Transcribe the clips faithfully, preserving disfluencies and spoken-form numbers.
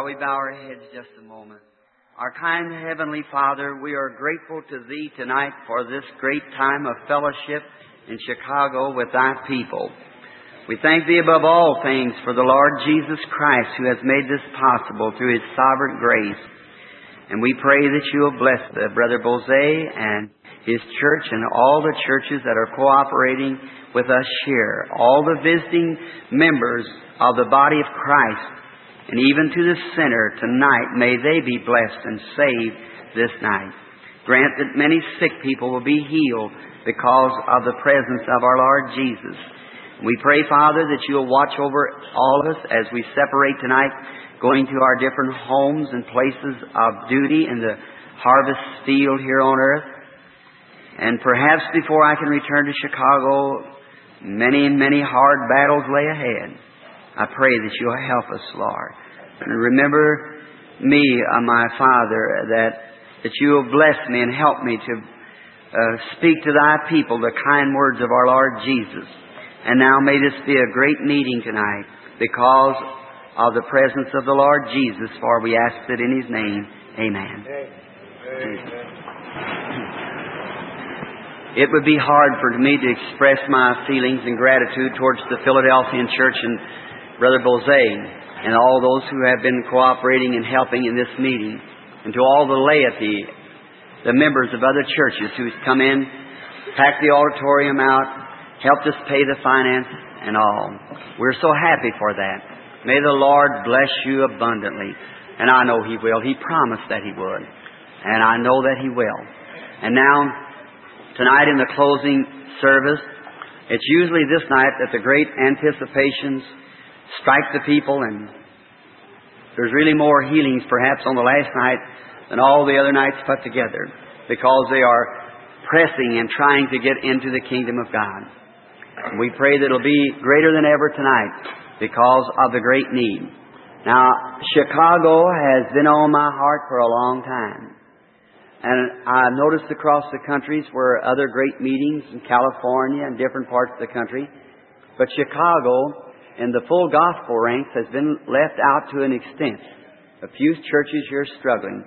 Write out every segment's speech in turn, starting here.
Shall we bow our heads just a moment? Our kind Heavenly Father, we are grateful to Thee tonight for this great time of fellowship in Chicago with Thy people. We thank Thee above all things for the Lord Jesus Christ who has made this possible through His sovereign grace. And we pray that You will bless the Brother Bose and his church and all the churches that are cooperating with us here, all the visiting members of the body of Christ, and even to the sinner tonight, may they be blessed and saved this night. Grant that many sick people will be healed because of the presence of our Lord Jesus. We pray, Father, that You will watch over all of us as we separate tonight, going to our different homes and places of duty in the harvest field here on earth. And perhaps before I can return to Chicago, many, many hard battles lay ahead. I pray that You'll help us, Lord. And remember me, uh, my Father, that, that You will bless me and help me to uh, speak to Thy people the kind words of our Lord Jesus. And now may this be a great meeting tonight because of the presence of the Lord Jesus, for we ask it in His name. Amen. Amen. It would be hard for me to express my feelings and gratitude towards the Philadelphian Church and Brother Bose and all those who have been cooperating and helping in this meeting, and to all the laity, the members of other churches who's come in, packed the auditorium out, helped us pay the finance and all. We're so happy for that. May the Lord bless you abundantly. And I know He will. He promised that He would. And I know that He will. And now, tonight in the closing service, it's usually this night that the great anticipations strike the people, and there's really more healings perhaps on the last night than all the other nights put together, because they are pressing and trying to get into the kingdom of God. And we pray that it'll be greater than ever tonight because of the great need. Now, Chicago has been on my heart for a long time. And I've noticed across the countries where other great meetings in California and different parts of the country. But Chicago, in the full gospel ranks, has been left out to an extent. A few churches here struggling.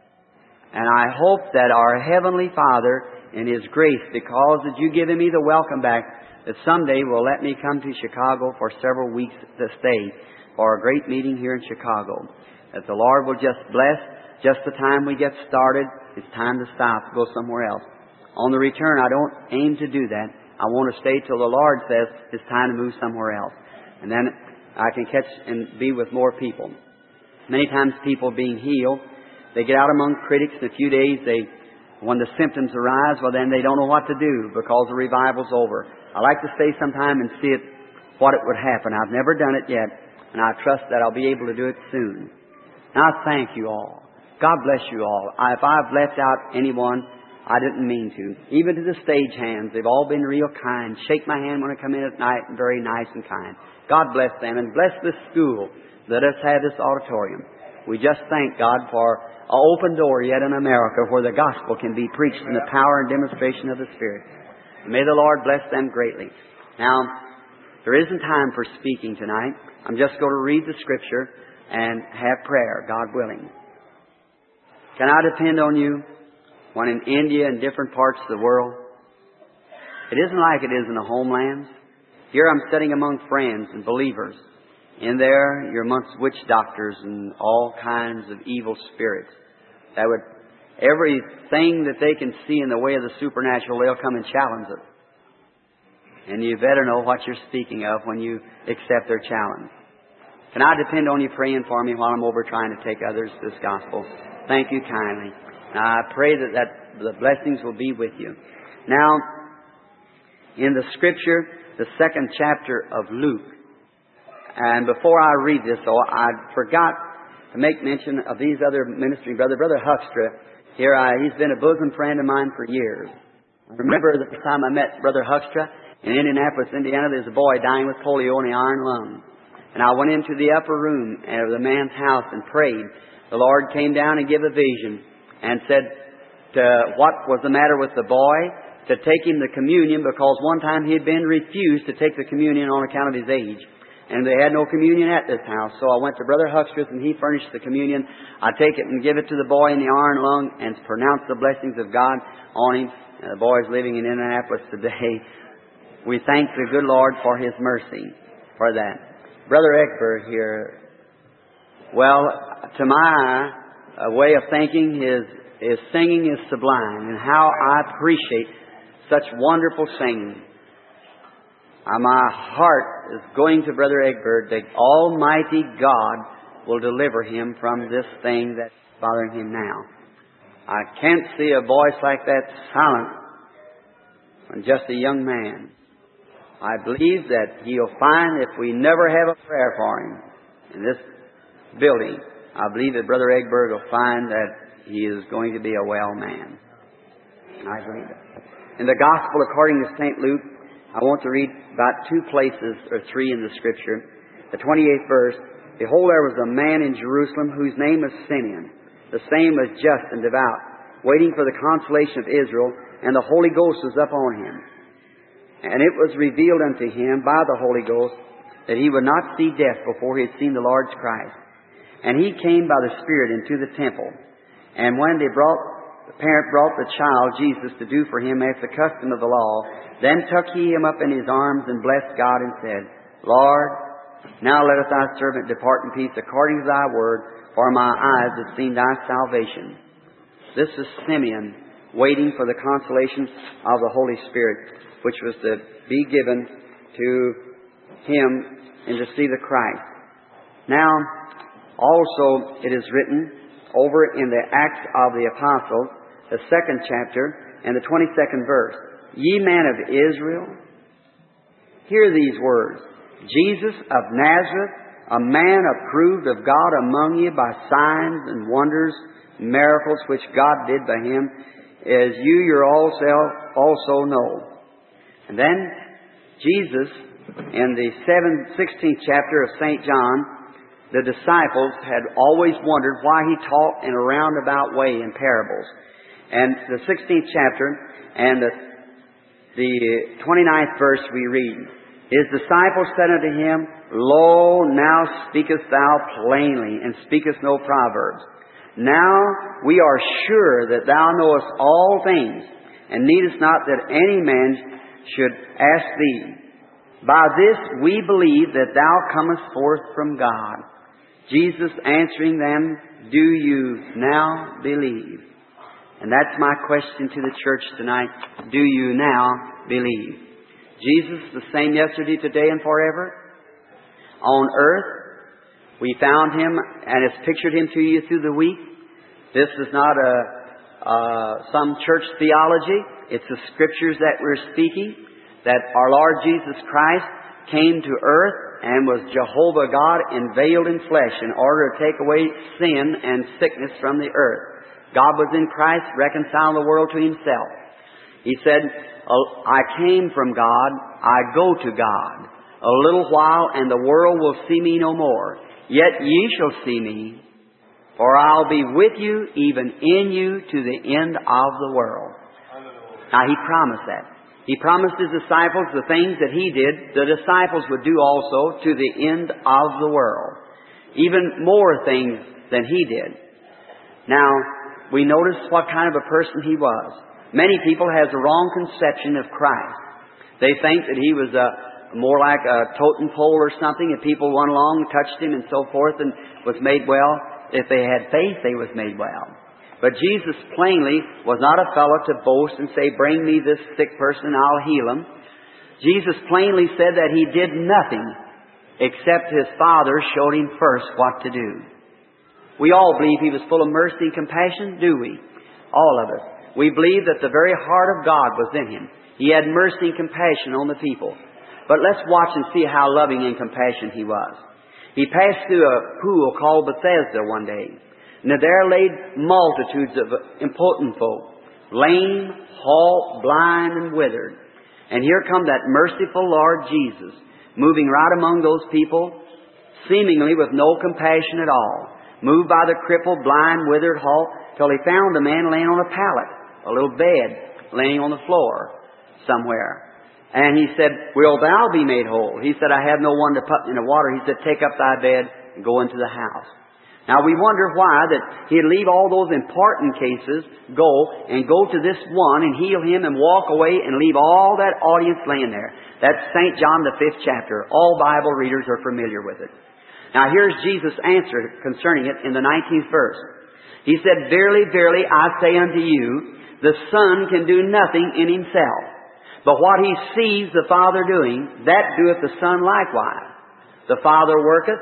And I hope that our Heavenly Father, in His grace, because that You given me the welcome back, that someday will let me come to Chicago for several weeks to stay for a great meeting here in Chicago. That the Lord will just bless just the time we get started. It's time to stop, go somewhere else. On the return, I don't aim to do that. I want to stay till the Lord says it's time to move somewhere else. And then I can catch and be with more people. Many times people being healed, they get out among critics in a few days. They, when the symptoms arise, well then they don't know what to do because the revival's over. I like to stay sometime and see it, what it would happen. I've never done it yet, and I trust that I'll be able to do it soon. Now I thank you all. God bless you all. I, if I've left out anyone, I didn't mean to. Even to the stage hands, they've all been real kind. Shake my hand when I come in at night, and very nice and kind. God bless them, and bless this school. Let us have this auditorium. We just thank God for an open door yet in America where the gospel can be preached in the power and demonstration of the Spirit. May the Lord bless them greatly. Now, there isn't time for speaking tonight. I'm just going to read the Scripture and have prayer, God willing. Can I depend on you when in India and different parts of the world? It isn't like it is in the homelands. Here I'm sitting among friends and believers. In there, you're amongst witch doctors and all kinds of evil spirits. That would, everything that they can see in the way of the supernatural, they'll come and challenge it. And you better know what you're speaking of when you accept their challenge. Can I depend on you praying for me while I'm over trying to take others to this gospel? Thank you kindly. Now, I pray that, that the blessings will be with you. Now, in the Scripture, the second chapter of Luke, and before I read this, though, I forgot to make mention of these other ministry brother, Brother Huckstra. Here, I, he's been a bosom friend of mine for years. I remember the first time I met Brother Huckstra in Indianapolis, Indiana. There's a boy dying with polio in the iron lung. And I went into the upper room of the man's house and prayed. The Lord came down and gave a vision and said to what was the matter with the boy, to take him the communion, because one time he had been refused to take the communion on account of his age. and they had no communion at this house. So I went to Brother Huckster's, and he furnished the communion. I take it and give it to the boy in the iron lung and pronounce the blessings of God on him. And the boy is living in Indianapolis today. We thank the good Lord for His mercy for that. Brother Egbert here, well, to my uh, way of thinking, his, his singing is sublime, and how I appreciate such wonderful singing. Uh, my heart is going to Brother Egbert that Almighty God will deliver him from this thing that's bothering him now. I can't see a voice like that silent when just a young man. I believe that he'll find, if we never have a prayer for him in this building, I believe that Brother Egbert will find that he is going to be a well man. I believe it. In the Gospel according to Saint Luke, I want to read about two places or three in the Scripture. The twenty-eighth verse, Behold, there was a man in Jerusalem whose name was Simeon. The same was just and devout, waiting for the consolation of Israel, and the Holy Ghost was upon him. And it was revealed unto him by the Holy Ghost that he would not see death before he had seen the Lord's Christ. And he came by the Spirit into the temple. And when they brought, the parent brought the child Jesus to do for him as the custom of the law, then took he him up in his arms and blessed God and said, Lord, now letteth thy servant depart in peace according to thy word, for my eyes have seen thy salvation. This is Simeon waiting for the consolation of the Holy Spirit, which was to be given to him and to see the Christ. Now, also it is written over in the Acts of the Apostles, the second chapter and the twenty-second verse, Ye men of Israel, hear these words, Jesus of Nazareth, a man approved of God among you by signs and wonders, miracles which God did by him, as you yourself also know. And then Jesus, in the sixteenth chapter of Saint John, the disciples had always wondered why he taught in a roundabout way in parables. And the sixteenth chapter and the, the twenty-ninth verse we read, His disciples said unto him, Lo, now speakest thou plainly, and speakest no proverbs. Now we are sure that thou knowest all things, and needest not that any man should ask thee. By this we believe that thou comest forth from God. Jesus answering them, Do you now believe? And that's my question to the church tonight. Do you now believe? Jesus the same yesterday, today, and forever. On earth, we found Him and has pictured Him to you through the week. This is not a uh, some church theology. It's the Scriptures that we're speaking, that our Lord Jesus Christ came to earth and was Jehovah God veiled in flesh in order to take away sin and sickness from the earth. God was in Christ, reconciling the world to Himself. He said, I came from God, I go to God. A little while, and the world will see me no more. Yet ye shall see me, for I'll be with you, even in you, to the end of the world. Now, He promised that. He promised His disciples the things that He did, the disciples would do also to the end of the world. Even more things than He did. Now, we notice what kind of a person He was. Many people has a wrong conception of Christ. They think that He was a, more like a totem pole or something, and people went along, touched Him and so forth, and was made well. If they had faith, they was made well. But Jesus plainly was not a fellow to boast and say, bring me this sick person and I'll heal him. Jesus plainly said that He did nothing except His Father showed Him first what to do. We all believe He was full of mercy and compassion, do we? All of us. We believe that the very heart of God was in Him. He had mercy and compassion on the people. But let's watch and see how loving and compassionate He was. He passed through a pool called Bethesda one day. And there laid multitudes of impotent folk, lame, halt, blind, and withered. And here come that merciful Lord Jesus, moving right among those people, seemingly with no compassion at all. Moved by the crippled, blind, withered, halt, till He found a man laying on a pallet, a little bed, laying on the floor somewhere. And he said, Will thou be made whole? He said, I have no one to put me in the water. He said, Take up thy bed and go into the house. Now we wonder why that he'd leave all those important cases, go and go to this one and heal him and walk away and leave all that audience laying there. That's Saint John the fifth chapter. All Bible readers are familiar with it. Now here's Jesus' answer concerning it in the nineteenth verse. He said, Verily, verily, I say unto you, the Son can do nothing in himself. But what he sees the Father doing, that doeth the Son likewise. The Father worketh,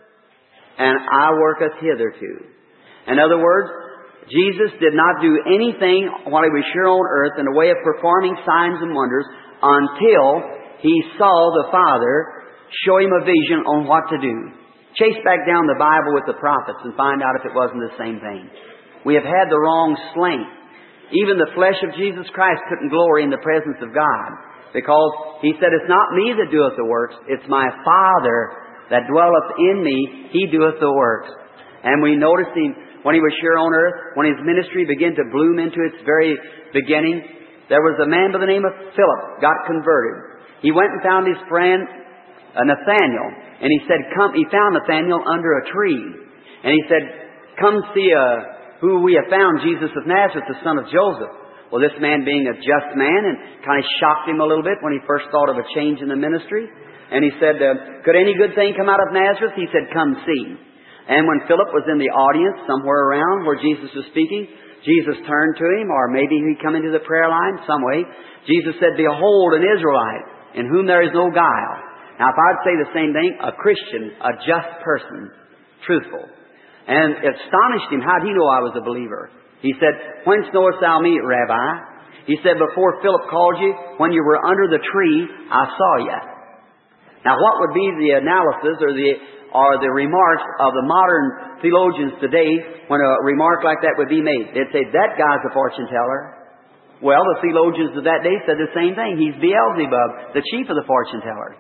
and I worketh hitherto. In other words, Jesus did not do anything while he was here on earth in the way of performing signs and wonders until he saw the Father show him a vision on what to do. Chase back down the Bible with the prophets and find out if it wasn't the same thing. We have had the wrong slant. Even the flesh of Jesus Christ couldn't glory in the presence of God, because he said, It's not me that doeth the works, it's my Father that dwelleth in me, he doeth the works. And we noticed him when he was here on earth, when his ministry began to bloom into its very beginning. There was a man by the name of Philip, got converted. He went and found his friend uh, Nathaniel, and he said, "Come." He found Nathaniel under a tree, and he said, "Come see a." Who we have found, Jesus of Nazareth, the son of Joseph. Well, this man being a just man, and kind of shocked him a little bit when he first thought of a change in the ministry. And he said, uh, could any good thing come out of Nazareth? He said, come see. And when Philip was in the audience, somewhere around where Jesus was speaking, Jesus turned to him, or maybe he'd come into the prayer line some way. Jesus said, Behold, an Israelite, in whom there is no guile. Now, if I'd say the same thing, a Christian, a just person, truthful. And it astonished him. How'd he know I was a believer? He said, Whence knowest thou me, Rabbi? He said, Before Philip called you, when you were under the tree, I saw you. Now, what would be the analysis or the or the remarks of the modern theologians today when a remark like that would be made? They'd say, that guy's a fortune teller. Well, the theologians of that day said the same thing. He's Beelzebub, the chief of the fortune tellers.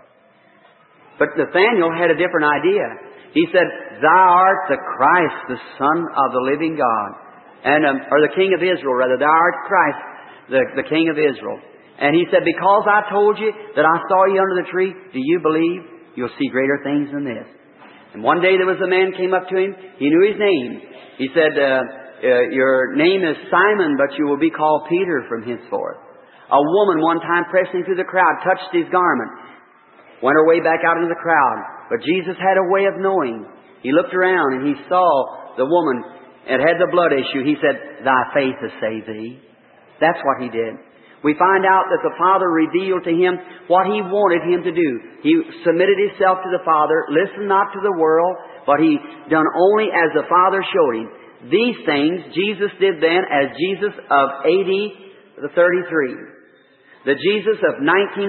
But Nathaniel had a different idea. He said, Thou art the Christ, the Son of the living God. And, um, or the King of Israel, rather. Thou art Christ, the, the King of Israel. And he said, Because I told you that I saw you under the tree, do you believe? You'll see greater things than this. And one day there was a man came up to him. He knew his name. He said, uh, uh, Your name is Simon, but you will be called Peter from henceforth. A woman one time pressing through the crowd touched his garment. Went her way back out into the crowd. But Jesus had a way of knowing. He looked around and he saw the woman and had the blood issue. He said, Thy faith has saved thee. That's what he did. We find out that the Father revealed to him what he wanted him to do. He submitted himself to the Father, listened not to the world, but he done only as the Father showed him. These things Jesus did then as Jesus of A D thirty-three. The Jesus of nineteen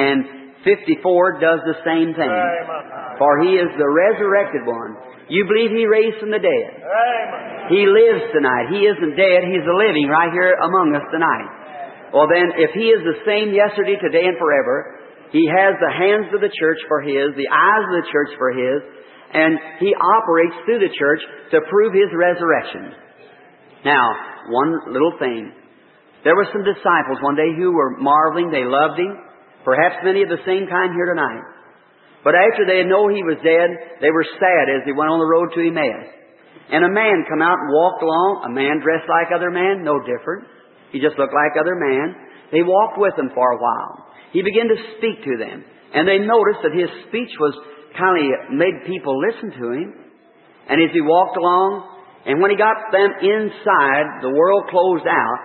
fifty-four does the same thing. For he is the resurrected one. You believe he raised from the dead. He lives tonight. He isn't dead. He's living right here among us tonight. Well then, if he is the same yesterday, today, and forever, he has the hands of the church for his, the eyes of the church for his, and he operates through the church to prove his resurrection. Now, one little thing. There were some disciples one day who were marveling. They loved him. Perhaps many of the same kind here tonight. But after they know he was dead, they were sad as they went on the road to Emmaus. And a man come out and walked along, a man dressed like other man, no different. He just looked like other man. They walked with him for a while. He began to speak to them. And they noticed that his speech was kind of made people listen to him. And as he walked along, and when he got them inside, the world closed out,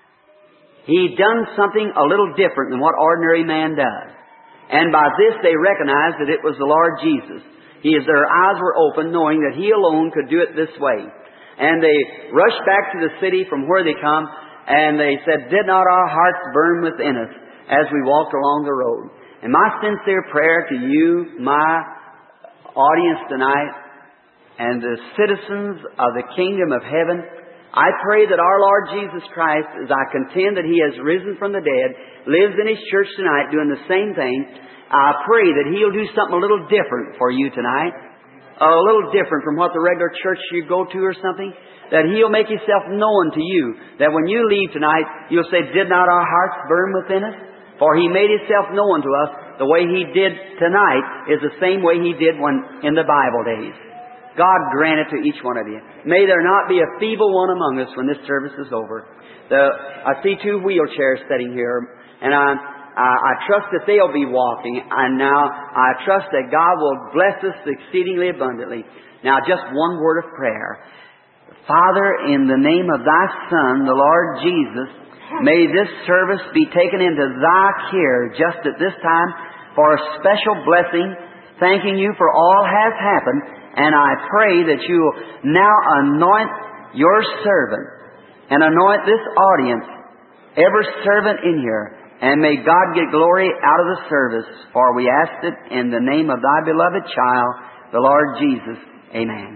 he'd done something a little different than what ordinary man does. And by this they recognized that it was the Lord Jesus. He, as their eyes were open, knowing that He alone could do it this way. And they rushed back to the city from where they come, and they said, Did not our hearts burn within us as we walked along the road? And my sincere prayer to you, my audience tonight, and the citizens of the kingdom of heaven, I pray that our Lord Jesus Christ, as I contend that He has risen from the dead, lives in His church tonight doing the same thing, I pray that He'll do something a little different for you tonight, a little different from what the regular church you go to or something, that He'll make Himself known to you, that when you leave tonight, you'll say, Did not our hearts burn within us? For He made Himself known to us. The way He did tonight is the same way He did when in the Bible days. God grant it to each one of you. May there not be a feeble one among us when this service is over. The, I see two wheelchairs sitting here, and I, I, I trust that they'll be walking. And now I trust that God will bless us exceedingly abundantly. Now, just one word of prayer. Father, in the name of Thy Son, the Lord Jesus, may this service be taken into Thy care just at this time for a special blessing, thanking You for all has happened. And I pray that You will now anoint Your servant and anoint this audience, every servant in here. And may God get glory out of the service, for we ask it in the name of Thy beloved child, the Lord Jesus. Amen.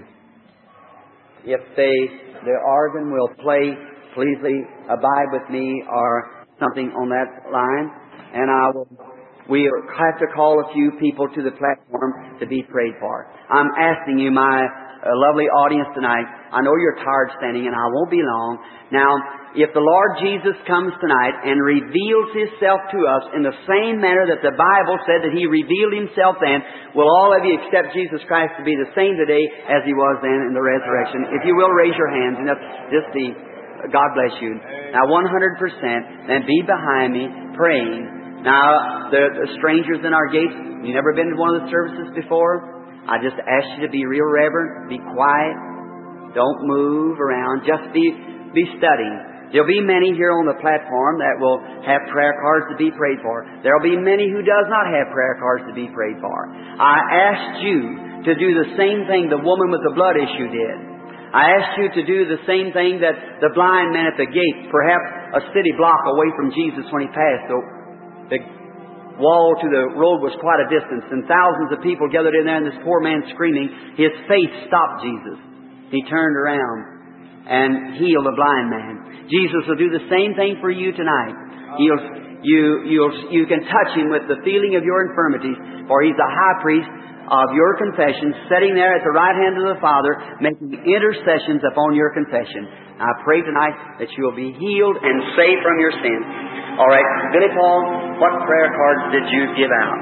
If they, the organ will play, please abide with me, or something on that line. And I will, we have to call a few people to the platform to be prayed for. I'm asking you, my uh, lovely audience tonight, I know you're tired standing, and I won't be long. Now, if the Lord Jesus comes tonight and reveals Himself to us in the same manner that the Bible said that He revealed Himself then, will all of you accept Jesus Christ to be the same today as He was then in the resurrection? If you will, raise your hands and just be, God bless you. Now, one hundred percent, then be behind me praying. Now, the, the strangers in our gates, you never been to one of the services before? I just ask you to be real reverent, be quiet, don't move around, just be, be studying. There'll be many here on the platform that will have prayer cards to be prayed for. There'll be many who does not have prayer cards to be prayed for. I asked you to do the same thing the woman with the blood issue did. I asked you to do the same thing that the blind man at the gate, perhaps a city block away from Jesus when He passed. So the wall to the road was quite a distance, and thousands of people gathered in there, and this poor man screaming. His faith stopped Jesus. He turned around and healed the blind man. Jesus will do the same thing for you tonight. He'll, you, you'll, you can touch Him with the feeling of your infirmities, for He's the high priest of your confession, sitting there at the right hand of the Father, making intercessions upon your confession. I pray tonight that you will be healed and saved from your sins. All right, Billy Paul, what prayer cards did you give out?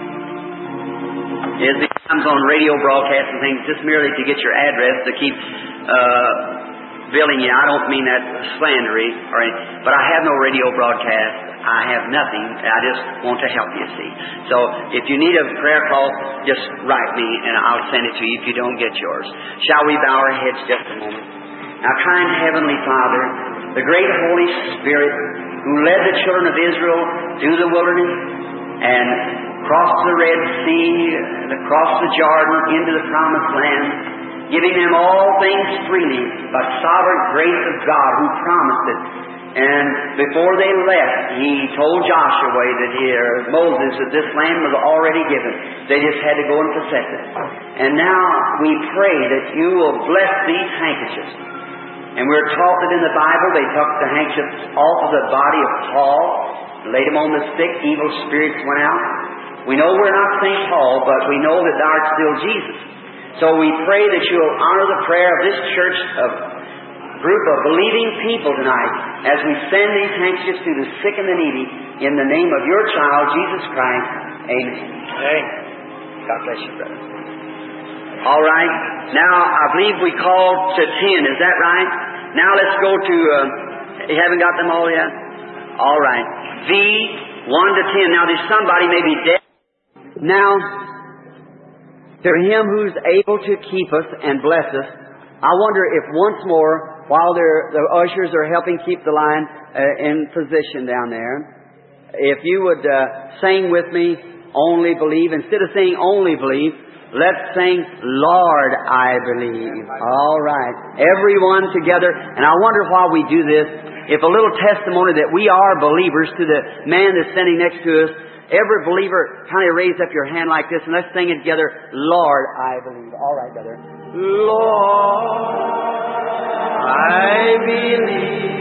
Is it comes on radio broadcasts and things just merely to get your address to keep uh, billing you? I don't mean that slandery, or anything, but I have no radio broadcast. I have nothing. I just want to help you, see. So if you need a prayer call, just write me and I'll send it to you if you don't get yours. Shall we bow our heads just a moment? Now, kind Heavenly Father, the great Holy Spirit who led the children of Israel through the wilderness and crossed the Red Sea, across the Jordan into the Promised Land, giving them all things freely by sovereign grace of God who promised it. And before they left, He told Joshua that here, Moses, that this land was already given. They just had to go and possess it. And now we pray that You will bless these handkerchiefs. And we're taught that in the Bible they took the handkerchiefs off of the body of Paul, laid them on the stick, evil spirits went out. We know we're not Saint Paul, but we know that Thou art still Jesus. So we pray that You will honor the prayer of this church of group of believing people tonight as we send these handkerchiefs to the sick and the needy in the name of Your child, Jesus Christ. Amen. Amen. God bless you, brother. All right. Now, I believe we called to ten. Is that right? Now let's go to, uh, you haven't got them all yet? All right. V, one to ten. Now, there's somebody maybe dead. Now, to Him who's able to keep us and bless us, I wonder if once more, while the ushers are helping keep the line uh, in position down there, if you would uh, sing with me, Only Believe. Instead of saying Only Believe, let's sing Lord, I Believe. All right. Everyone together. And I wonder why we do this. If a little testimony that we are believers to the man that's standing next to us, every believer kind of raise up your hand like this and let's sing it together. Lord, I believe. All right, brother. Lord, I believe.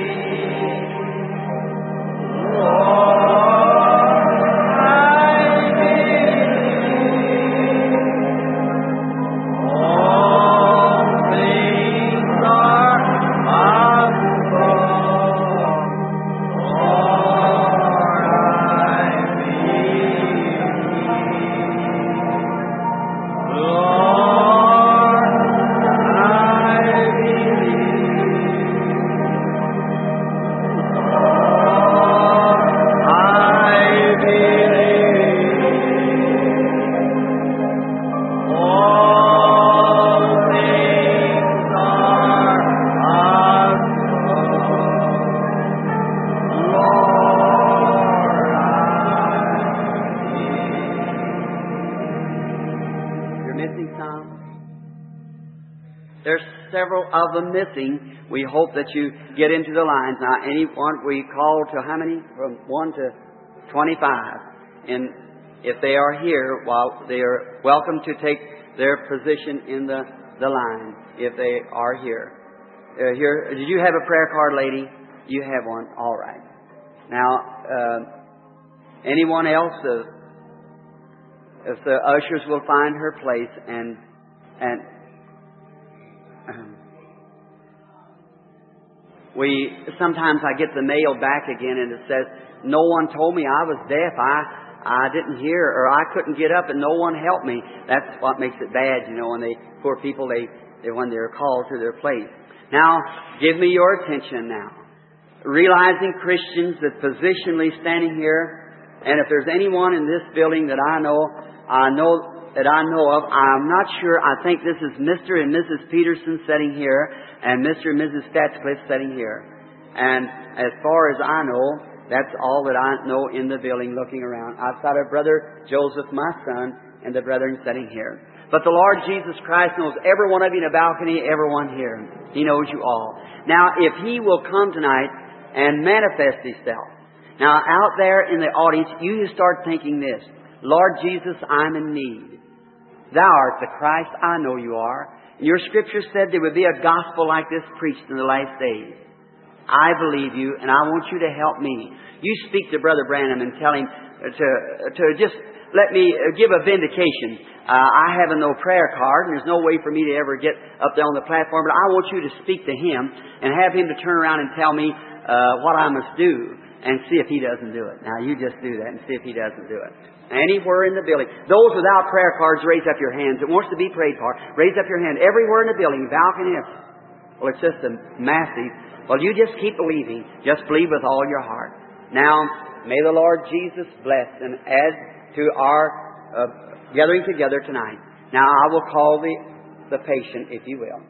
Lord, I believe. All things are possible. Lord, I There's several of them missing. We hope that you get into the lines. Now, anyone, we call to how many? From one to twenty-five. And if they are here, well, they are welcome to take their position in the, the line if they are here. Uh, here. Did you have a prayer card, lady? You have one. All right. Now, uh, anyone else? Uh, if the ushers will find her place and and um, we sometimes I get the mail back again and it says, "No one told me I was deaf. I I didn't hear, or I couldn't get up, and no one helped me." That's what makes it bad, you know. When they poor people, they, they when they're called to their place. Now, give me your attention now. Realizing Christians that positionally standing here, and if there's anyone in this building that I know, I know that I know of, I'm not sure. I think this is Mister and Missus Peterson sitting here, and Mister and Missus Statscliffe sitting here. And as far as I know, that's all that I know in the building looking around, outside of Brother Joseph, my son, and the brethren sitting here. But the Lord Jesus Christ knows every one of you in the balcony, everyone here. He knows you all. Now, if He will come tonight and manifest Himself. Now, out there in the audience, you start thinking this: Lord Jesus, I'm in need. Thou art the Christ, I know you are. And your Scripture said there would be a gospel like this preached in the last days. I believe you, and I want you to help me. You speak to Brother Branham and tell him to to just let me give a vindication. Uh, I have no prayer card, and there's no way for me to ever get up there on the platform, but I want you to speak to him and have him to turn around and tell me uh, what I must do, and see if he doesn't do it. Now, you just do that and see if he doesn't do it. Anywhere in the building. Those without prayer cards, raise up your hands. It wants to be prayed for. Raise up your hand. Everywhere in the building, balcony. Well, it's just a massive. Well, you just keep believing. Just believe with all your heart. Now, may the Lord Jesus bless and add to our uh, gathering together tonight. Now, I will call the, the patient, if you will.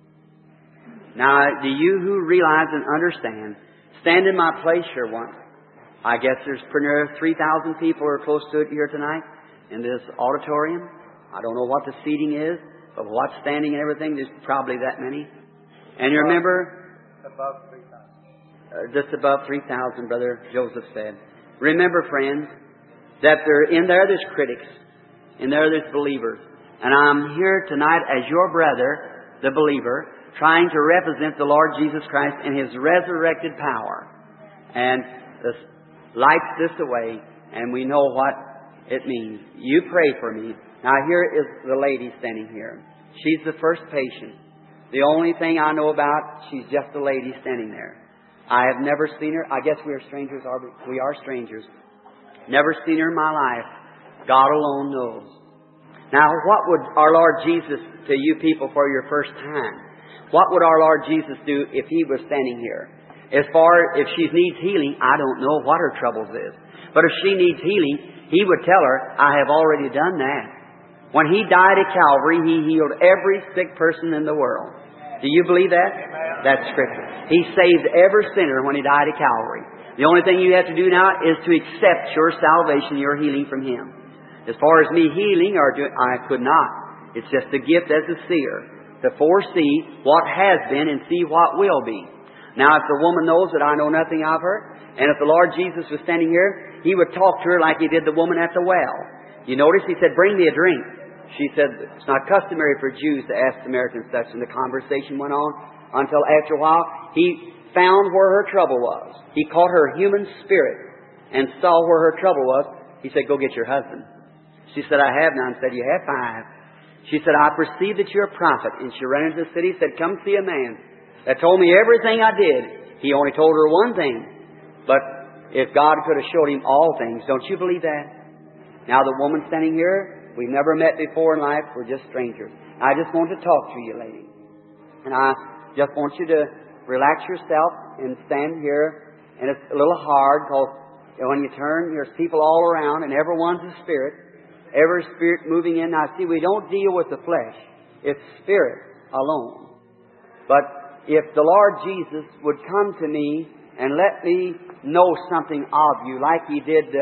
Now, do you who realize and understand, stand in my place here once. I guess there's pretty near three thousand people or close to it here tonight in this auditorium. I don't know what the seating is, but what's standing and everything, there's probably that many. And you remember, above three thousand. Uh, just above three thousand, Brother Joseph said. Remember, friends, that there in there there's critics, in there there's believers. And I'm here tonight as your brother, the believer, trying to represent the Lord Jesus Christ in His resurrected power. And the lights this away, and we know what it means. You pray for me. Now here is the lady standing here. She's the first patient. The only thing I know about, she's just a lady standing there. I have never seen her. I guess we are strangers, are we? We are strangers. Never seen her in my life. God alone knows. Now, what would our Lord Jesus to you people for your first time? What would our Lord Jesus do if He was standing here? As far as if she needs healing, I don't know what her troubles is. But if she needs healing, He would tell her, I have already done that. When He died at Calvary, He healed every sick person in the world. Do you believe that? That's Scripture. He saved every sinner when He died at Calvary. The only thing you have to do now is to accept your salvation, your healing from Him. As far as me healing, or do, I could not. It's just a gift as a seer, to foresee what has been and see what will be. Now, if the woman knows that I know nothing of her, and if the Lord Jesus was standing here, He would talk to her like He did the woman at the well. You notice He said, bring me a drink. She said, it's not customary for Jews to ask Samaritans such, and the conversation went on until after a while, He found where her trouble was. He caught her human spirit and saw where her trouble was. He said, go get your husband. She said, I have none. Said, you have five. She said, I perceive that you're a prophet. And she ran into the city, said, come see a man that told me everything I did. He only told her one thing. But if God could have showed him all things, don't you believe that? Now the woman standing here, we've never met before in life. We're just strangers. I just want to talk to you, lady. And I just want you to relax yourself and stand here. And it's a little hard because when you turn, there's people all around and everyone's a spirit. Every spirit moving in. Now see, we don't deal with the flesh. It's spirit alone. But if the Lord Jesus would come to me and let me know something of you like He did uh,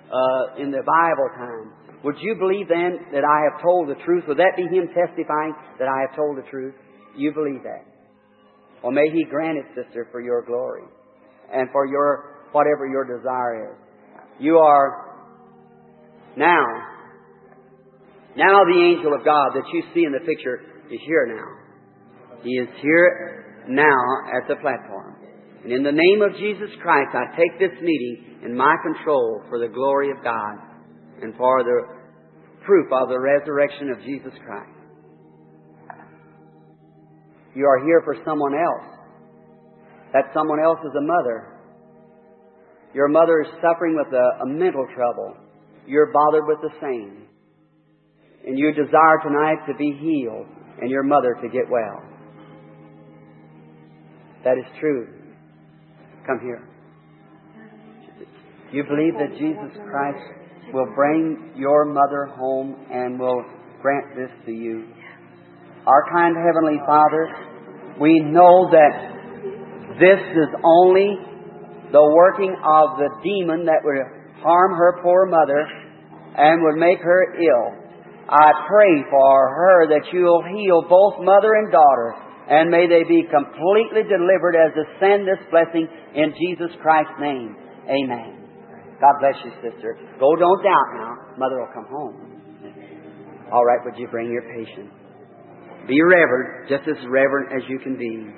uh, in the Bible time, would you believe then that I have told the truth? Would that be Him testifying that I have told the truth? You believe that. Well, may He grant it, sister, for your glory and for your whatever your desire is. You are now, now the angel of God that you see in the picture is here now. He is here now at the platform. And in the name of Jesus Christ, I take this meeting in my control for the glory of God and for the proof of the resurrection of Jesus Christ. You are here for someone else. That someone else is a mother. Your mother is suffering with a, a mental trouble. You're bothered with the same. And you desire tonight to be healed and your mother to get well. That is true. Come here. You believe that Jesus Christ will bring your mother home and will grant this to you. Our kind Heavenly Father, we know that this is only the working of the demon that would harm her poor mother and would make her ill. I pray for her that you'll heal both mother and daughter, and may they be completely delivered as to send this blessing in Jesus Christ's name. Amen. God bless you, sister. Go, don't doubt now. Mother will come home. All right, would you bring your patient? Be reverent, just as reverent as you can be.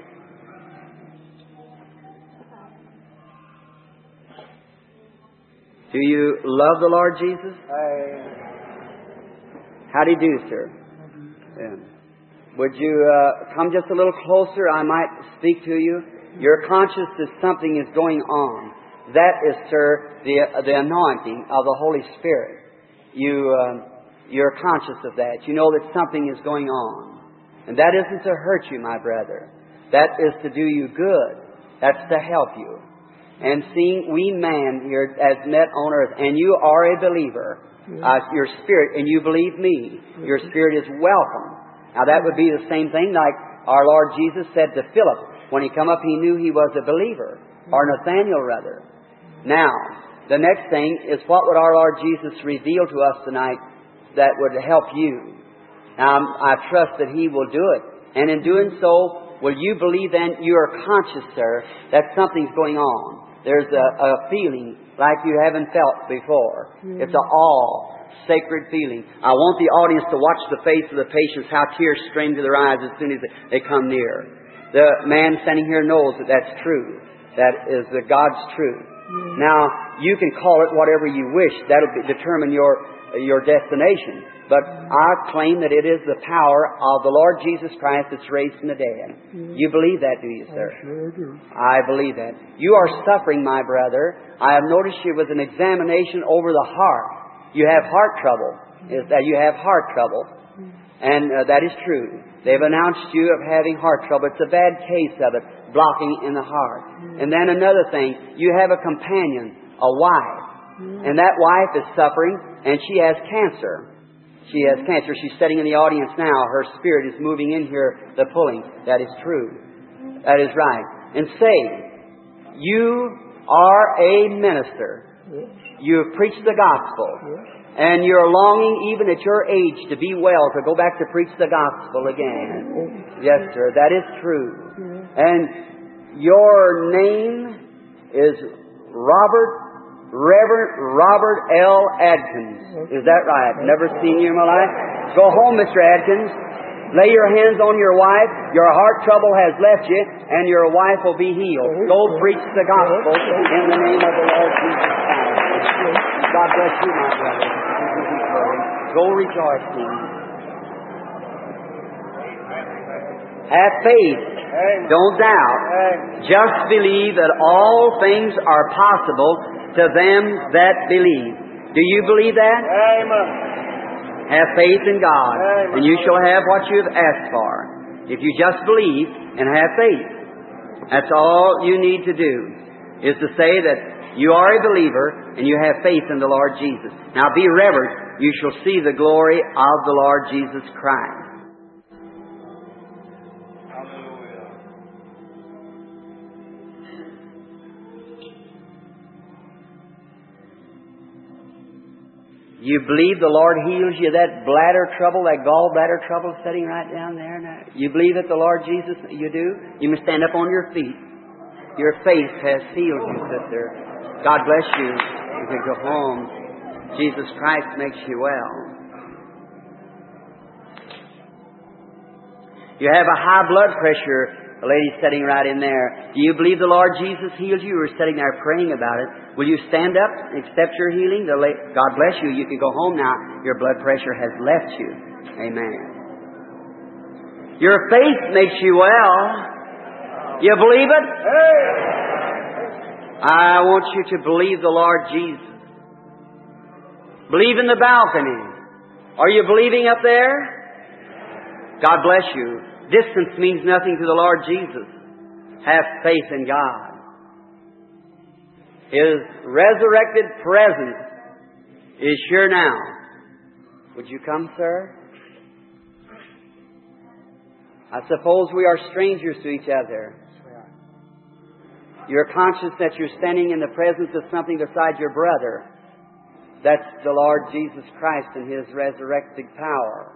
Do you love the Lord Jesus? How do you do, sir? Yeah. Would you uh, come just a little closer? I might speak to you. You're conscious that something is going on. That is, sir, the the anointing of the Holy Spirit. You uh, you're conscious of that. You know that something is going on, and that isn't to hurt you, my brother. That is to do you good. That's to help you. And seeing we man here as met on earth, and you are a believer, uh, your spirit, and you believe me, your spirit is welcome. Now that would be the same thing like our Lord Jesus said to Philip. When he come up, he knew he was a believer, or Nathaniel rather. Now, the next thing is what would our Lord Jesus reveal to us tonight that would help you? Now, I trust that He will do it. And in doing so, will you believe then you are conscious, sir, that something's going on? There's a, a feeling like you haven't felt before. Mm-hmm. It's an awe, sacred feeling. I want the audience to watch the face of the patients, how tears stream to their eyes as soon as they come near. The man standing here knows that that's true. That is that God's truth. Mm-hmm. Now, you can call it whatever you wish. That'll be, determine your your destination. But I claim that it is the power of the Lord Jesus Christ that's raised from the dead. Mm-hmm. You believe that, do you, sir? I sure do. I believe that. You are suffering, my brother. I have noticed you with an examination over the heart. You have heart trouble. Is that you have heart trouble. And uh, that is true. They've announced you of having heart trouble. It's a bad case of it, blocking in the heart. And then another thing, you have a companion, a wife. And that wife is suffering, and she has cancer. She has cancer. She's sitting in the audience now. Her spirit is moving in here, the pulling. That is true. That is right. And say, you are a minister. You have preached the gospel. And you're longing, even at your age, to be well, to go back to preach the gospel again. Yes, sir. That is true. And your name is Robert Reverend Robert L. Adkins. Is that right? Never seen you in my life? Go home, Mister Adkins. Lay your hands on your wife. Your heart trouble has left you, and your wife will be healed. Go preach the gospel in the name of the Lord Jesus Christ. God bless you, my brother. Go rejoicing. Have faith. Don't doubt. Just believe that all things are possible to them that believe. Do you believe that? Amen. Have faith in God, Amen. and you shall have what you have asked for. If you just believe and have faith. That's all you need to do, is to say that you are a believer and you have faith in the Lord Jesus. Now be reverent. You shall see the glory of the Lord Jesus Christ. You believe the Lord heals you that bladder trouble, that gallbladder trouble sitting right down there now? You believe that the Lord Jesus, you do? You must stand up on your feet. Your faith has healed you, sister. God bless you. You can go home. Jesus Christ makes you well. You have a high blood pressure. A lady sitting right in there. Do you believe the Lord Jesus healed you? You were sitting there praying about it. Will you stand up and accept your healing? The la- God bless you. You can go home now. Your blood pressure has left you. Amen. Your faith makes you well. You believe it? I want you to believe the Lord Jesus. Believe in the balcony. Are you believing up there? God bless you. Distance means nothing to the Lord Jesus. Have faith in God. His resurrected presence is here now. Would you come, sir? I suppose we are strangers to each other. You're conscious that you're standing in the presence of something besides your brother. That's the Lord Jesus Christ and His resurrected power.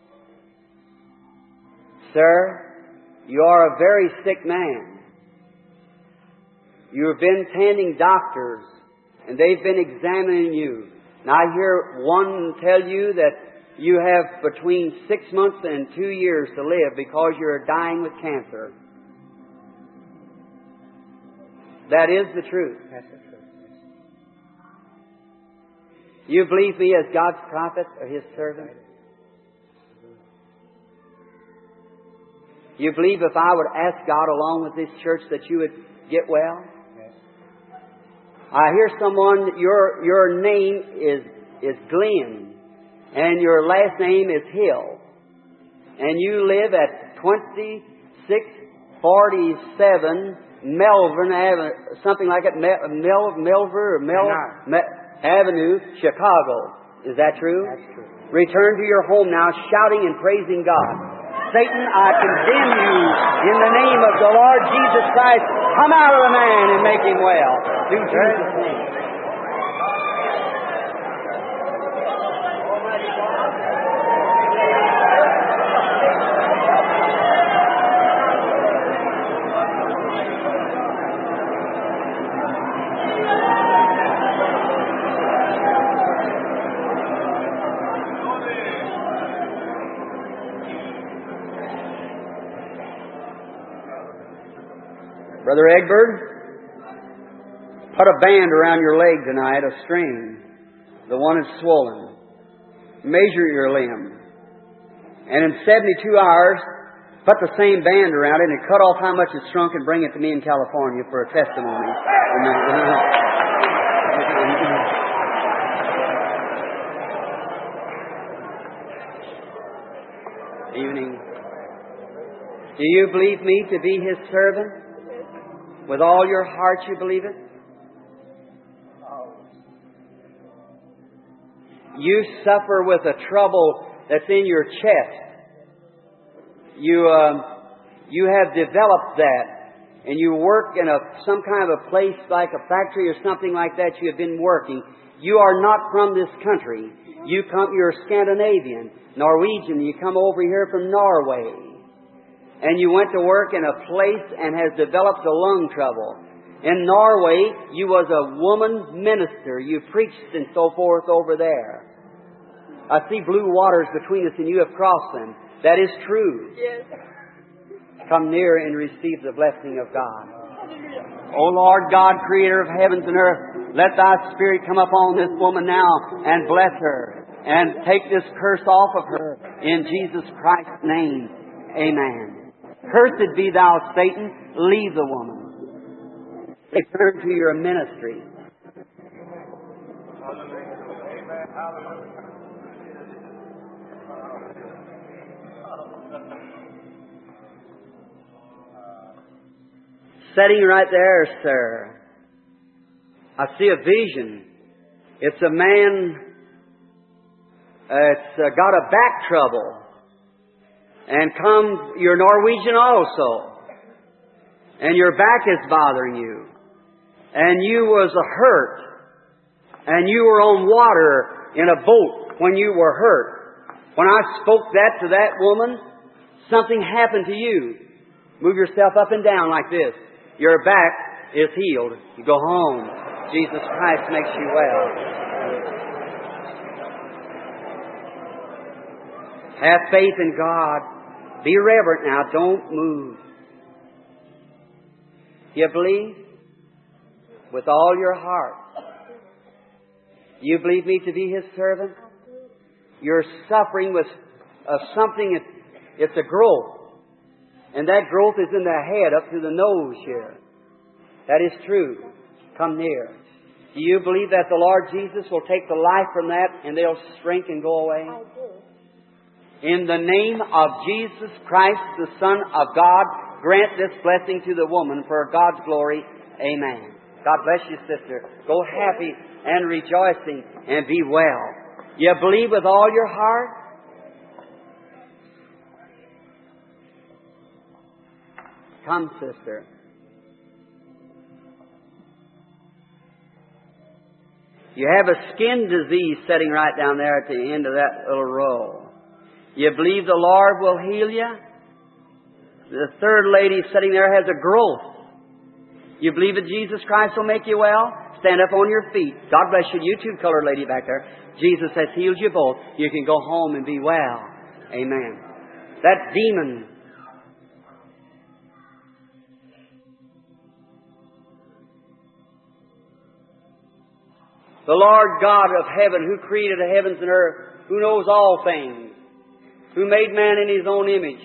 Sir, you are a very sick man. You have been attending doctors, and they've been examining you. Now I hear one tell you that you have between six months and two years to live because you're dying with cancer. That is the truth. That's the truth. You believe me as God's prophet or His servant? You believe if I would ask God along with this church that you would get well? Yes. I hear someone, your your name is is Glenn, and your last name is Hill, and you live at twenty-six forty-seven Melbourne Avenue, something like it, Mel, Mel, Melver or Mel, no. Me, Avenue, Chicago. Is that true? That's true. Return to your home now, shouting and praising God. Satan, I condemn you in the name of the Lord Jesus Christ. Come out of the man and make him well. Through Jesus' name. Brother Egbert, put a band around your leg tonight, a string. The one is swollen. Measure your limb. And in seventy-two hours, put the same band around it and cut off how much it's shrunk and bring it to me in California for a testimony. Evening. Do you believe me to be His servant? With all your heart you believe it? You suffer with a trouble that's in your chest. You uh, you have developed that, and you work in a some kind of a place like a factory or something like that. You have been working. You are not from this country. You come. You're Scandinavian, Norwegian. You come over here from Norway. And you went to work in a place and has developed a lung trouble. In Norway, you was a woman minister. You preached and so forth over there. I see blue waters between us and you have crossed them. That is true. Yes. Come near and receive the blessing of God. O Lord God, Creator of heavens and earth, let Thy Spirit come upon this woman now and bless her. And take this curse off of her in Jesus Christ's name. Amen. Cursed be thou, Satan. Leave the woman. Return to your ministry. Sitting right there, sir, I see a vision. It's a man that's uh, got a back trouble. And come, you're Norwegian also. And your back is bothering you. And you was a hurt. And you were on water in a boat when you were hurt. When I spoke that to that woman, something happened to you. Move yourself up and down like this. Your back is healed. You go home. Jesus Christ makes you well. Have faith in God. Be reverent now. Don't move. You believe with all your heart. You believe me to be His servant? You're suffering with uh, something. It's a growth. And that growth is in the head up to the nose here. That is true. Come near. Do you believe that the Lord Jesus will take the life from that and they'll shrink and go away? I do. In the name of Jesus Christ, the Son of God, grant this blessing to the woman for God's glory. Amen. God bless you, sister. Go happy and rejoicing and be well. You believe with all your heart? Come, sister. You have a skin disease sitting right down there at the end of that little row. You believe the Lord will heal you? The third lady sitting there has a growth. You believe that Jesus Christ will make you well? Stand up on your feet. God bless you. You too, colored lady back there. Jesus has healed you both. You can go home and be well. Amen. That demon. The Lord God of heaven, who created the heavens and earth, who knows all things, who made man in His own image.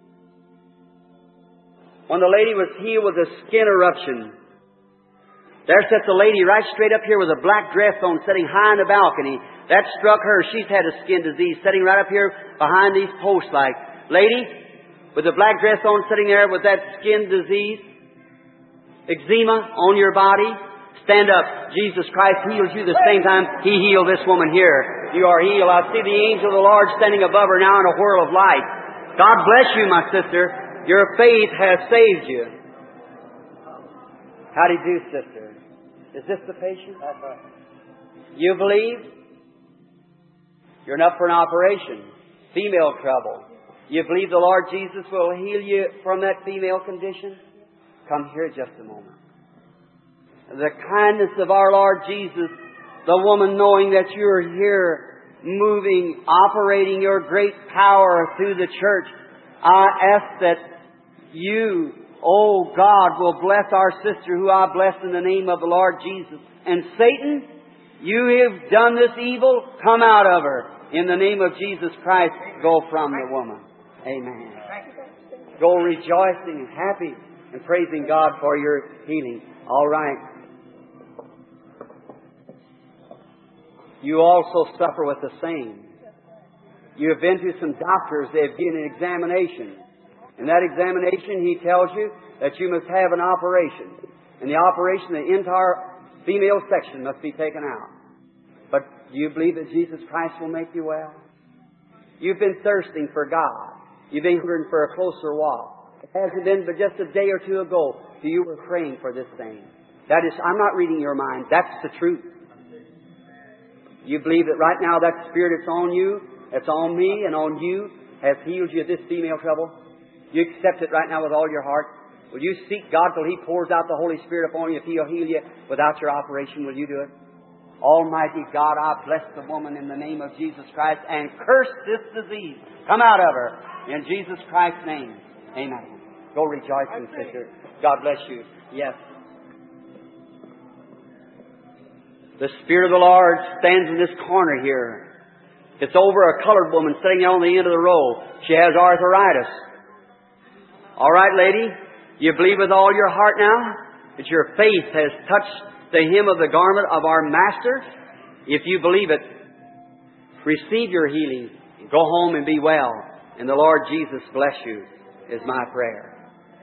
When the lady was healed with a skin eruption, there sits a lady right straight up here with a black dress on, sitting high in the balcony. That struck her. She's had a skin disease, sitting right up here behind these posts like. Lady, with the black dress on, sitting there with that skin disease, eczema on your body, stand up. Jesus Christ heals you the same time He healed this woman here. You are healed. I see the angel of the Lord standing above her now in a whirl of light. God bless you, my sister. Your faith has saved you. How do you do, sister? Is this the patient? That's right. You believe? You're up for an operation. Female trouble. You believe the Lord Jesus will heal you from that female condition? Come here just a moment. The kindness of our Lord Jesus, the woman knowing that you're here, moving, operating your great power through the church, I ask that you, oh God, will bless our sister who I bless in the name of the Lord Jesus. And Satan, you have done this evil, come out of her. In the name of Jesus Christ, go from the woman. Amen. Go rejoicing and happy and praising God for your healing. All right. You also suffer with the same. You have been to some doctors. They have given an examination. In that examination, he tells you that you must have an operation. In the operation, the entire female section must be taken out. But do you believe that Jesus Christ will make you well? You've been thirsting for God. You've been hungering for a closer walk. It hasn't been but just a day or two ago that you were praying for this thing. That is, I'm not reading your mind. That's the truth. You believe that right now that Spirit that's on you, that's on me and on you, has healed you of this female trouble? You accept it right now with all your heart? Will you seek God till He pours out the Holy Spirit upon you? If He'll heal you without your operation, will you do it? Almighty God, I bless the woman in the name of Jesus Christ and curse this disease. Come out of her in Jesus Christ's name. Amen. Go rejoicing, sister. God bless you. Yes. The Spirit of the Lord stands in this corner here. It's over a colored woman sitting there on the end of the row. She has arthritis. All right, lady. You believe with all your heart now that your faith has touched the hem of the garment of our Master? If you believe it, receive your healing. Go home and be well. And the Lord Jesus bless you, is my prayer.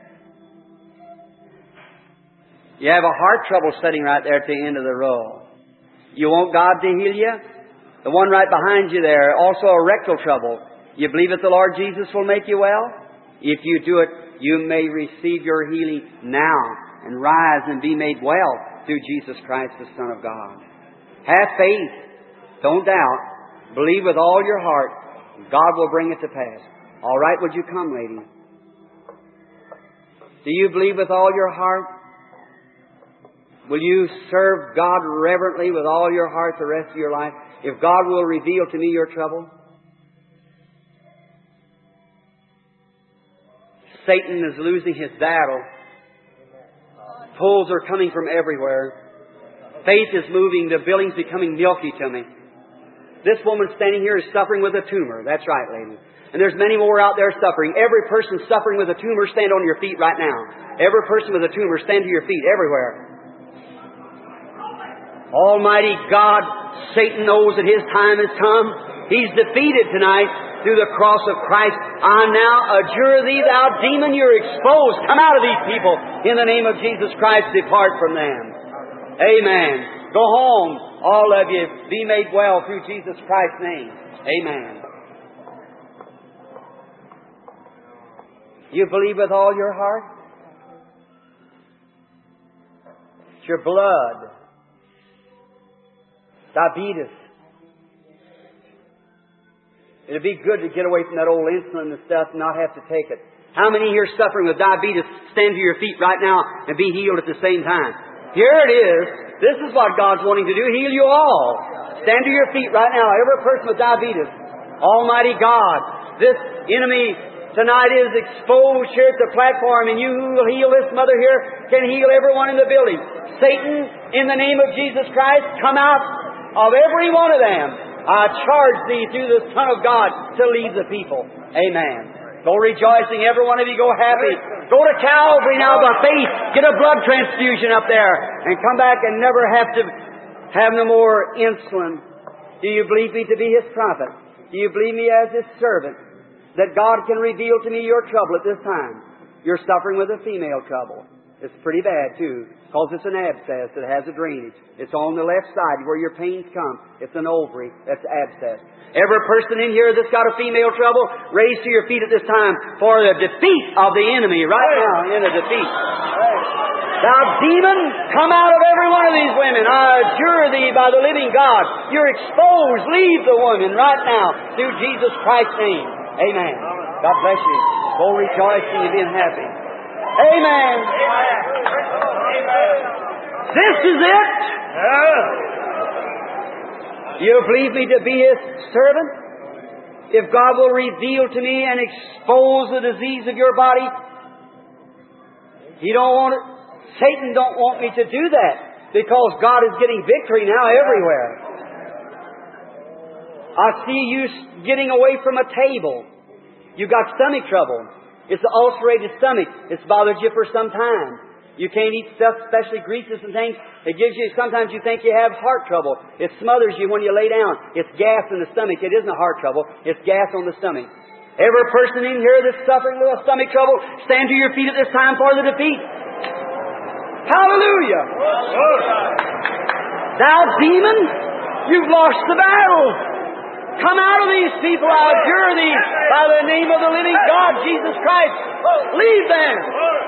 You have a heart trouble sitting right there at the end of the row. You want God to heal you? The one right behind you there, also a rectal trouble. You believe that the Lord Jesus will make you well? If you do it, you may receive your healing now and rise and be made well through Jesus Christ, the Son of God. Have faith. Don't doubt. Believe with all your heart. God will bring it to pass. All right, would you come, lady? Do you believe with all your heart? Will you serve God reverently with all your heart the rest of your life? If God will reveal to me your trouble? Satan is losing his battle. Pulls are coming from everywhere. Faith is moving. The building's becoming milky to me. This woman standing here is suffering with a tumor. That's right, lady. And there's many more out there suffering. Every person suffering with a tumor, stand on your feet right now. Every person with a tumor, stand to your feet everywhere. Almighty God, Satan knows that his time has come. He's defeated tonight through the cross of Christ. I now adjure thee, thou demon, you're exposed. Come out of these people. In the name of Jesus Christ, depart from them. Amen. Go home, all of you. Be made well through Jesus Christ's name. Amen. You believe with all your heart? It's your blood. Diabetes. It'd be good to get away from that old insulin and stuff and not have to take it. How many here suffering with diabetes stand to your feet right now and be healed at the same time? Here it is. This is what God's wanting to do. Heal you all. Stand to your feet right now. Every person with diabetes. Almighty God. This enemy tonight is exposed here at the platform, and you who will heal this mother here can heal everyone in the building. Satan, in the name of Jesus Christ, come out of every one of them. I charge thee through the Son of God to lead the people. Amen. Go rejoicing, every one of you. Go happy. Go to Calvary now by faith. Get a blood transfusion up there and come back and never have to have no more insulin. Do you believe me to be His prophet? Do you believe me as His servant? That God can reveal to me your trouble at this time. You're suffering with a female trouble. It's pretty bad too, because it's an abscess that has a drainage. It's on the left side where your pains come. It's an ovary. That's abscess. Every person in here that's got a female trouble, raise to your feet at this time for the defeat of the enemy right now in a defeat. Thou demon, come out of every one of these women. I adjure thee by the living God. You're exposed. Leave the woman right now through Jesus Christ's name. Amen. God bless you. Go rejoicing and being happy. Amen. This is it. You believe me to be His servant? If God will reveal to me and expose the disease of your body, He don't want it. Satan don't want me to do that, because God is getting victory now everywhere. I see you getting away from a table. You've got stomach trouble. It's an ulcerated stomach. It's bothered you for some time. You can't eat stuff, especially greases and things. It gives you, sometimes you think you have heart trouble. It smothers you when you lay down. It's gas in the stomach. It isn't a heart trouble. It's gas on the stomach. Every person in here that's suffering with stomach trouble, stand to your feet at this time for the defeat. Hallelujah! Thou demon, you've lost the battle. Come out of these people, I adjure thee, by the name of the living God, Jesus Christ. Leave them.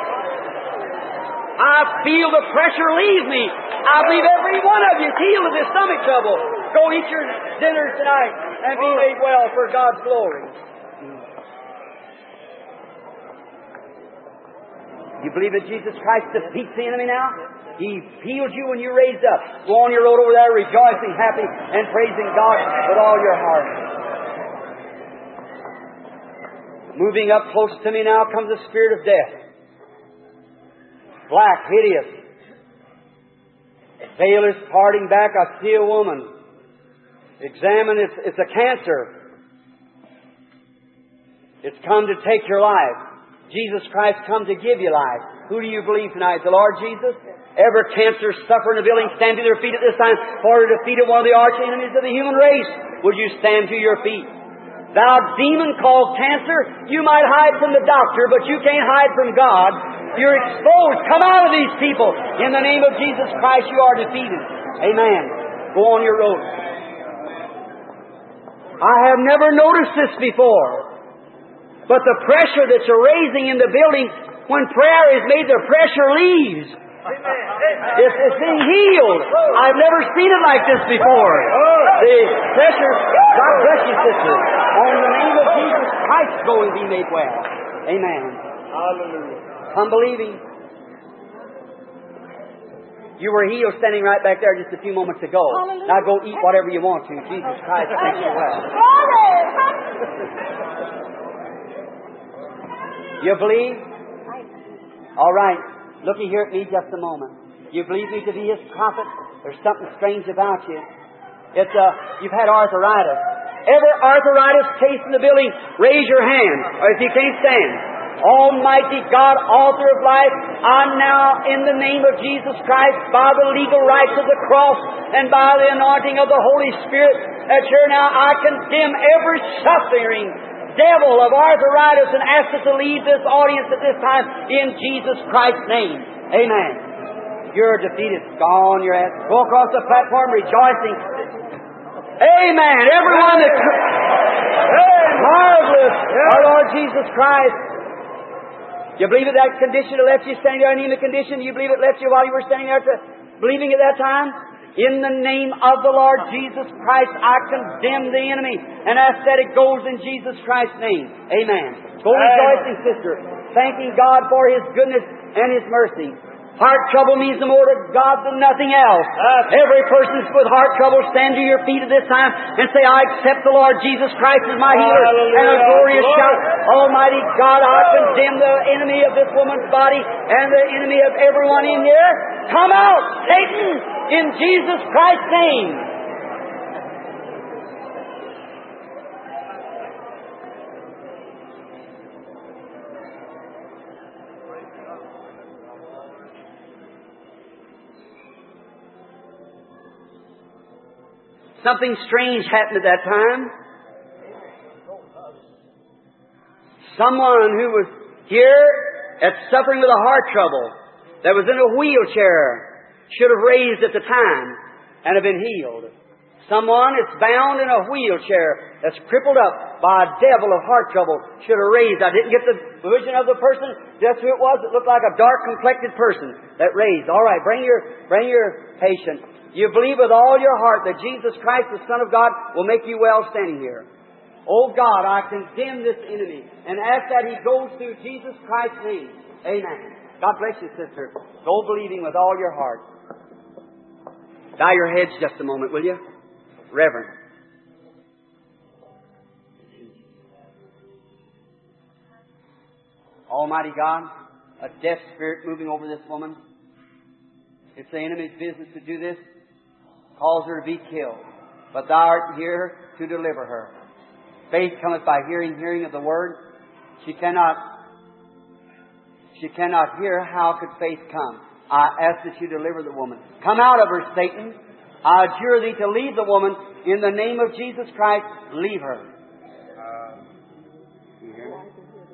I feel the pressure leave me. I believe every one of you is healed of this stomach trouble. Go eat your dinner tonight and be made well for God's glory. You believe that Jesus Christ defeats the enemy now? He healed you when you raised up. Go on your road over there rejoicing, happy, and praising God with all your heart. Moving up close to me now comes the spirit of death. Black, hideous. Veil is parting back. I see a woman. Examine, it's, it's a cancer. It's come to take your life. Jesus Christ come to give you life. Who do you believe tonight? The Lord Jesus? Every cancer sufferer in the building, stand to their feet at this time for to defeat one of the arch enemies of the human race. Would you stand to your feet? Thou demon called cancer, you might hide from the doctor, but you can't hide from God. You're exposed. Come out of these people. In the name of Jesus Christ, you are defeated. Amen. Go on your road. I have never noticed this before. But the pressure that's arising in the building, when prayer is made, the pressure leaves. It's, it's being healed. I've never seen it like this before. The pressure, God bless you, sister. On the name of Jesus Christ, go and be made well. Amen. Hallelujah. Come believing. You were healed standing right back there just a few moments ago. Hallelujah. Now go eat whatever you want to. Jesus Christ makes you well. You believe? All right. Looky here at me just a moment. You believe me to be His prophet? There's something strange about you. It's uh, you've had arthritis. Every arthritis case in the building, raise your hand. Or if you can't stand. Almighty God, author of life, I now, in the name of Jesus Christ, by the legal rights of the cross and by the anointing of the Holy Spirit, that here now I condemn every suffering devil of arthritis and ask it to leave this audience at this time in Jesus Christ's name. Amen. You're defeated. Gone, you're at. Go across the platform rejoicing. Amen. Everyone that... Marvelous. Our Lord Jesus Christ. You believe that that condition that left you standing there, anemic condition, you believe it left you while you were standing there to, believing at that time? In the name of the Lord Jesus Christ, I condemn the enemy and ask that it goes in Jesus Christ's name. Amen. Go rejoicing, sister, thanking God for His goodness and His mercy. Heart trouble means more to God than nothing else. Every person with heart trouble, stand to your feet at this time and say, I accept the Lord Jesus Christ as my healer. Hallelujah. And a glorious shout, Almighty God, I condemn the enemy of this woman's body and the enemy of everyone in here. Come out, Satan, in Jesus Christ's name. Something strange happened at that time. Someone who was here at suffering with a heart trouble, that was in a wheelchair, should have raised at the time and have been healed. Someone that's bound in a wheelchair, that's crippled up by a devil of heart trouble, should have raised. I didn't get the vision of the person, just who it was. It looked like a dark complected person that raised. All right, bring your, bring your patient. You believe with all your heart that Jesus Christ, the Son of God, will make you well standing here. Oh God, I condemn this enemy and ask that he goes through Jesus Christ's name. Amen. God bless you, sister. Go believing with all your heart. Bow your heads just a moment, will you? Reverend. Almighty God, a deaf spirit moving over this woman. It's the enemy's business to do this. Cause her to be killed. But Thou art here to deliver her. Faith cometh by hearing, hearing of the Word. She cannot, she cannot hear. How could faith come? I ask that you deliver the woman. Come out of her, Satan. I adjure thee to leave the woman. In the name of Jesus Christ, leave her. Uh, you hear me?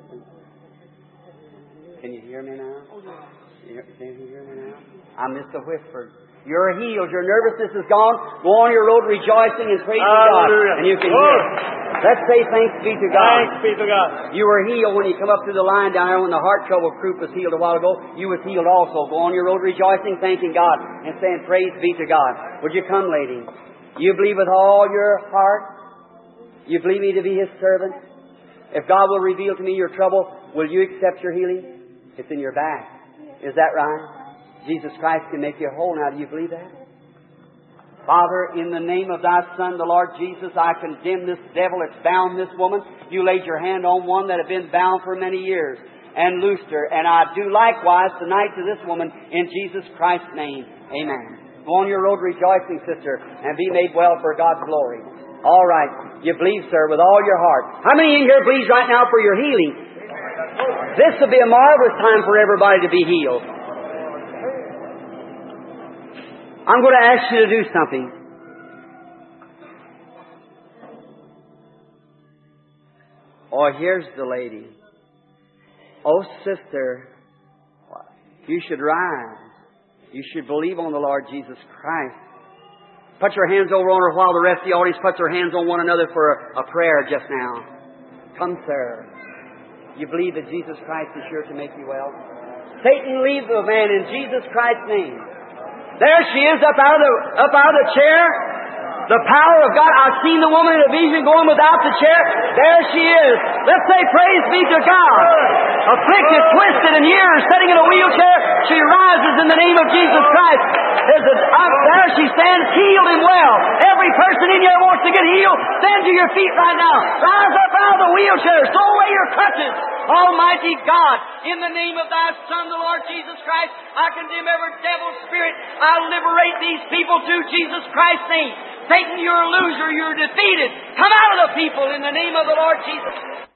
Can you hear me now? Can you hear me now? I missed a whisper. You're healed. Your nervousness is gone. Go on your road rejoicing and praising God. And you can hear it. Let's say thanks be to God. Thanks be to God. You were healed when you come up through the line down there when the heart trouble group was healed a while ago. You was healed also. Go on your road rejoicing, thanking God, and saying praise be to God. Would you come, lady? You believe with all your heart? You believe me to be His servant? If God will reveal to me your trouble, will you accept your healing? It's in your back. Is that right? Jesus Christ can make you whole now. Do you believe that? Father, in the name of Thy Son, the Lord Jesus, I condemn this devil that's bound this woman. You laid your hand on one that had been bound for many years and loosed her. And I do likewise tonight to this woman in Jesus Christ's name. Amen. Go on your road rejoicing, sister, and be made well for God's glory. All right. You believe, sir, with all your heart. How many in here believes right now for your healing? This would be a marvelous time for everybody to be healed. I'm going to ask you to do something. Oh, here's the lady. Oh, sister, you should rise. You should believe on the Lord Jesus Christ. Put your hands over on her while the rest of the audience puts their hands on one another for a, a prayer just now. Come, sir. You believe that Jesus Christ is sure to make you well? Satan, leave the man in Jesus Christ's name. There she is up out of the, up out of the chair. The power of God. I've seen the woman in a vision going without the chair. There she is. Let's say praise be to God. Afflicted, twisted, and years, sitting in a wheelchair, she rises in the name of Jesus Christ. There's a, up there she stands, healed and well. Every person in here wants to get healed. Stand to your feet right now. Rise up out of the wheelchair. Throw away your crutches. Almighty God, in the name of Thy Son, the Lord Jesus Christ, I condemn every devil spirit. I liberate these people through Jesus Christ's name. Satan, you're a loser. You're defeated. Come out of the people in the name of the Lord Jesus.